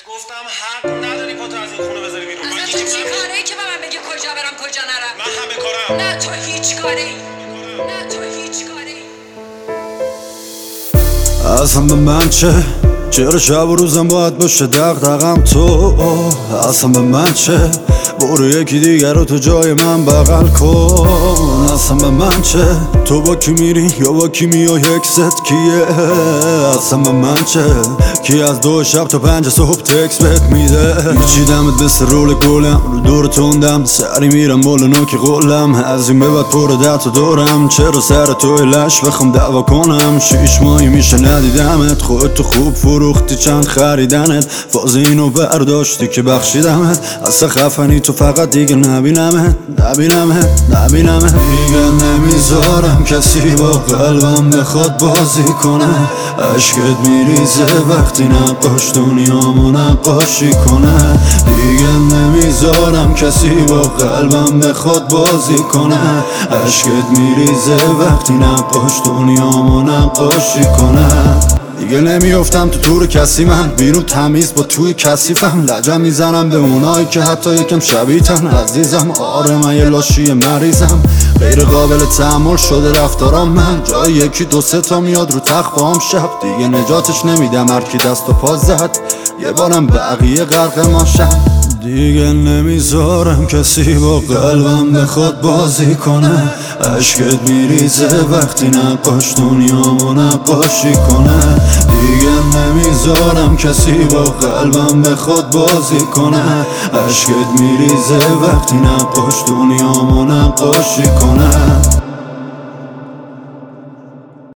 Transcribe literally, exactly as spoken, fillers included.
گفتم حق نداری پاتو از این خونه بذاری بیرون. اصلا تو چی کاره ای که به من بگی کجا برم کجا نرم؟ من همه کارم. نه تو هیچ کاره ای. نه تو هیچ کاره ای. اصلا به من چه؟ چرا شب و روزم باید باشه دغدغم تو؟ اصلا به من چه؟ برو یکی دیگر رو تو جای من بغل کن. اصلا به من چه؟ تو با کی میری یا با کی میای اکست کیه؟ اصلا به من چه؟ کی از دو شب تا پنج صبح تکس بهت میده؟ میچیدمت مثل رول گلم رو دور تندم سری میرم بالا نوک قولم از این به بعد پر درد و دورم چرا سر توی لش بخوام دعوا کنم؟ شیش ماهی میشه ندیدمت خودت تو خوب فروختی چند خریدنت فاز اینو برداشتی که بخشیدمت اصلا خفنی تو فقط دیگه نبینمت نبینمت نبینمت دیگه نمیذارم کسی با قلبم بخواد بازی کنه عشقت میریزه وقتی نقاش دنیامو نقاشی کنه دیگه نمیذارم کسی با قلبم بخواد بازی کنه عشقت میریزه وقتی نقاش دنیامو نقاشی کنه دیگه نمیافتم تو تور کسی من بیرون تمیز با توی کثیفم لجم میزنم به اونایی که حتی یکم شبیه‌تن عزیزم آره من یه لاشی مریضم غیر قابل تحمل شده رفتارام من جای یکی دو سه تا میاد رو تخت باهم شب دیگه نجاتش نمیدم هرکی دست و پا زد یه بارم بقیه غرق ماشم دیگه نمیذارم کسی با قلبم بخواد بازی کنه عشقت میریزه وقتی نقاش دنیامو نقاشی کنه دیگه نمیذارم کسی با قلبم بخواد بازی کنه عشقت میریزه وقتی نقاش دنیامو نقاشی کنه